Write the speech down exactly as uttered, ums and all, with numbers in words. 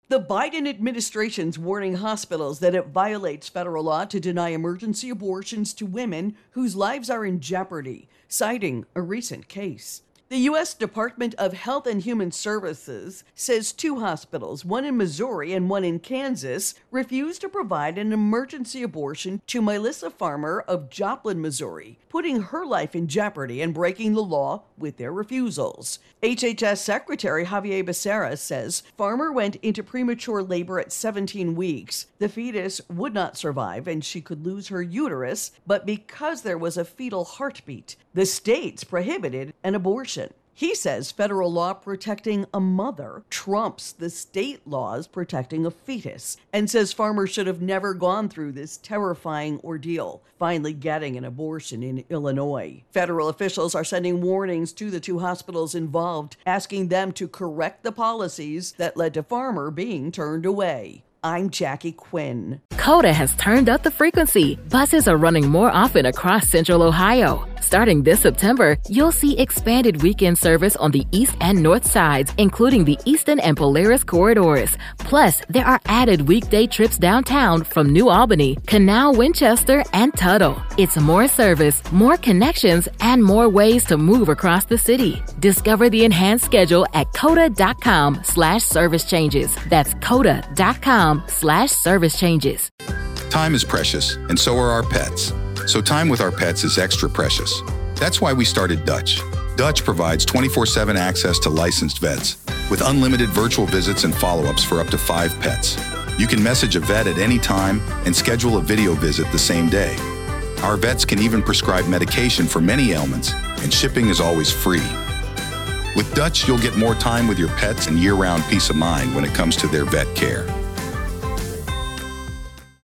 The Biden administration's warning hospitals that it violates federal law to deny emergency abortions to women whose lives are in jeopardy, citing a recent case. The U S Department of Health and Human Services says two hospitals, one in Missouri and one in Kansas, refused to provide an emergency abortion to Melissa Farmer of Joplin, Missouri, putting her life in jeopardy and breaking the law with their refusals. H H S Secretary Javier Becerra says Farmer went into premature labor at seventeen weeks. The fetus would not survive and she could lose her uterus, but because there was a fetal heartbeat, the states prohibited an abortion. He says federal law protecting a mother trumps the state laws protecting a fetus, and says Farmer should have never gone through this terrifying ordeal, finally getting an abortion in Illinois. Federal officials are sending warnings to the two hospitals involved, asking them to correct the policies that led to Farmer being turned away. I'm Jackie Quinn. Coda has turned up the frequency. Buses are running more often across Central Ohio. Starting this September, you'll see expanded weekend service on the east and north sides, including the Eastern and Polaris corridors. Plus, there are added weekday trips downtown from New Albany, Canal, Winchester, and Tuttle. It's more service, more connections, and more ways to move across the city. Discover the enhanced schedule at coda.com slash service changes. That's coda.com slash service changes. Time is precious, and so are our pets. So time with our pets is extra precious. That's why we started Dutch. Dutch provides twenty-four seven access to licensed vets with unlimited virtual visits and follow-ups for up to five pets. You can message a vet at any time and schedule a video visit the same day. Our vets can even prescribe medication for many ailments, and shipping is always free. With Dutch, you'll get more time with your pets and year-round peace of mind when it comes to their vet care.